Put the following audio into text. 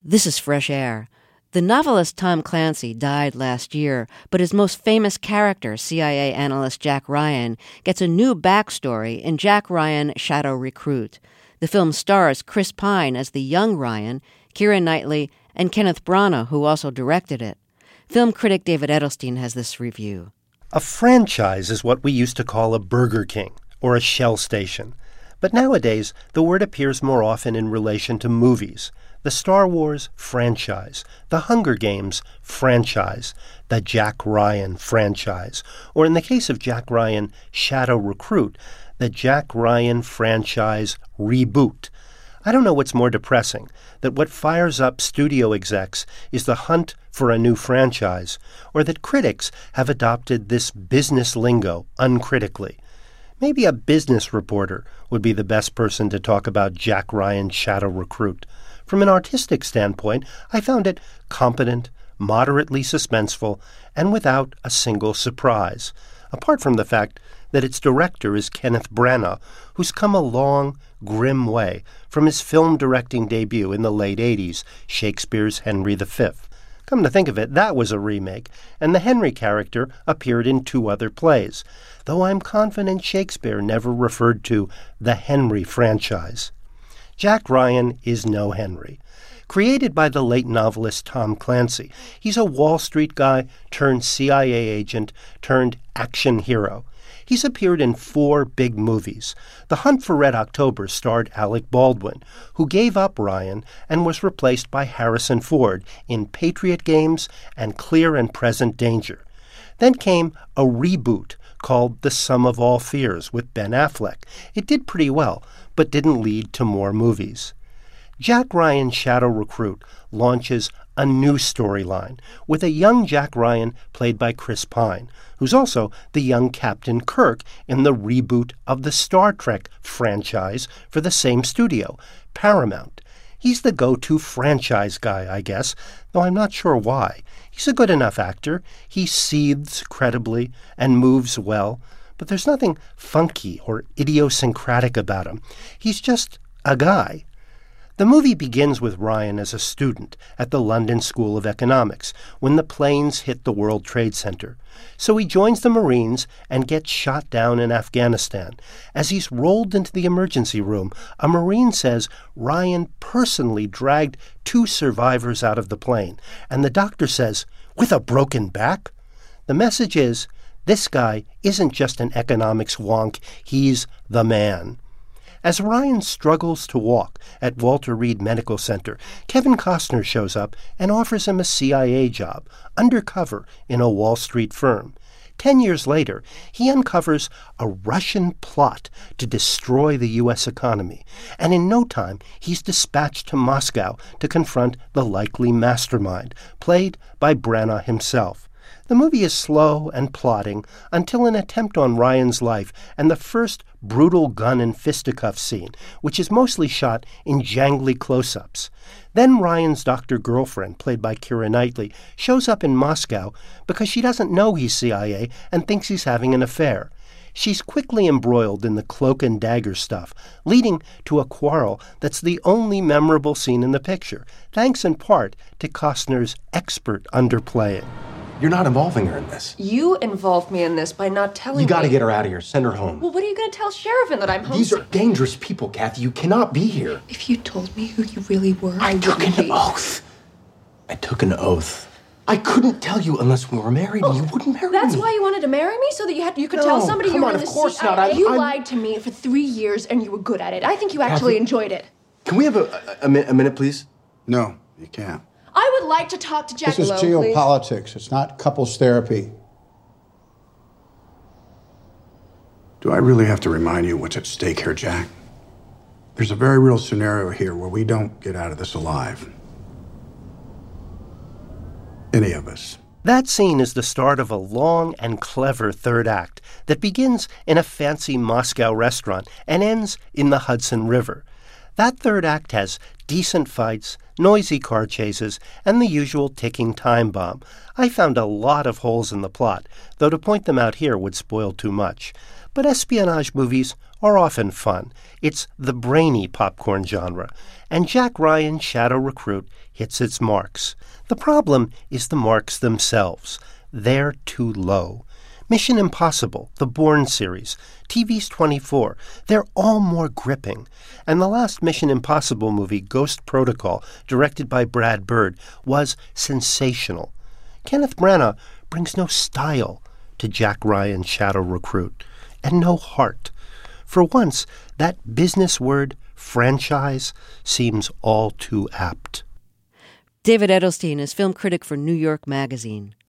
This is Fresh Air. The novelist Tom Clancy died last year, but his most famous character, CIA analyst Jack Ryan, gets a new backstory in Jack Ryan: Shadow Recruit. The film stars Chris Pine as the young Ryan, Keira Knightley, and Kenneth Branagh, who also directed it. Film critic David Edelstein has this review. A franchise is what we used to call a Burger King or a Shell station. But nowadays, the word appears more often in relation to movies. The Star Wars franchise, the Hunger Games franchise, the Jack Ryan franchise, or in the case of Jack Ryan: Shadow Recruit, the Jack Ryan franchise reboot. I don't know what's more depressing, that what fires up studio execs is the hunt for a new franchise, or that critics have adopted this business lingo uncritically. Maybe a business reporter would be the best person to talk about Jack Ryan: Shadow Recruit. From an artistic standpoint, I found it competent, moderately suspenseful, and without a single surprise, apart from the fact that its director is Kenneth Branagh, who's come a long, grim way from his film directing debut in the late 80s, Shakespeare's Henry V. Come to think of it, that was a remake, and the Henry character appeared in 2 other plays, though I'm confident Shakespeare never referred to the Henry franchise. Jack Ryan is no Henry. Created by the late novelist Tom Clancy, he's a Wall Street guy turned CIA agent turned action hero. He's appeared in 4 big movies. The Hunt for Red October starred Alec Baldwin, who gave up Ryan and was replaced by Harrison Ford in Patriot Games and Clear and Present Danger. Then came a reboot called The Sum of All Fears with Ben Affleck. It did pretty well, but didn't lead to more movies. Jack Ryan: Shadow Recruit launches a new storyline with a young Jack Ryan played by Chris Pine, who's also the young Captain Kirk in the reboot of the Star Trek franchise for the same studio, Paramount. He's the go-to franchise guy, I guess, though I'm not sure why. He's a good enough actor. He seethes credibly and moves well, but there's nothing funky or idiosyncratic about him. He's just a guy. The movie begins with Ryan as a student at the London School of Economics when the planes hit the World Trade Center. So he joins the Marines and gets shot down in Afghanistan. As he's rolled into the emergency room, a Marine says Ryan personally dragged 2 survivors out of the plane, and the doctor says, "With a broken back?" The message is, this guy isn't just an economics wonk, he's the man. As Ryan struggles to walk at Walter Reed Medical Center, Kevin Costner shows up and offers him a CIA job, undercover in a Wall Street firm. 10 years later, he uncovers a Russian plot to destroy the U.S. economy, and in no time, he's dispatched to Moscow to confront the likely mastermind, played by Branagh himself. The movie is slow and plodding until an attempt on Ryan's life and the first brutal gun and fisticuff scene, which is mostly shot in jangly close-ups. Then Ryan's doctor girlfriend, played by Keira Knightley, shows up in Moscow because she doesn't know he's CIA and thinks he's having an affair. She's quickly embroiled in the cloak and dagger stuff, leading to a quarrel that's the only memorable scene in the picture, thanks in part to Costner's expert underplaying. You're not involving her in this. You involved me in this by not telling me. You gotta get her out of here. Send her home. Well, what are you gonna tell Sheriffin that I'm home? These are dangerous people, Kathy. You cannot be here. If you told me who you really were, I took an oath. I took an oath. I couldn't tell you unless we were married, and you wouldn't marry me. That's why you wanted to marry me? So that you could tell somebody you were in the CIA? Of course not. You lied to me for 3 years, and you were good at it. I think you actually enjoyed it. Can we have a minute, please? No, you can't. I would like to talk to Jack This is geopolitics. It's not couples therapy. Do I really have to remind you what's at stake here, Jack? There's a very real scenario here where we don't get out of this alive. Any of us. That scene is the start of a long and clever third act that begins in a fancy Moscow restaurant and ends in the Hudson River. That third act has decent fights, noisy car chases, and the usual ticking time bomb. I found a lot of holes in the plot, though to point them out here would spoil too much. But espionage movies are often fun. It's the brainy popcorn genre, and Jack Ryan, Shadow Recruit, hits its marks. The problem is the marks themselves. They're too low. Mission Impossible, the Bourne series, TV's 24, they're all more gripping. And the last Mission Impossible movie, Ghost Protocol, directed by Brad Bird, was sensational. Kenneth Branagh brings no style to Jack Ryan's Shadow Recruit, and no heart. For once, that business word, franchise, seems all too apt. David Edelstein is film critic for New York Magazine.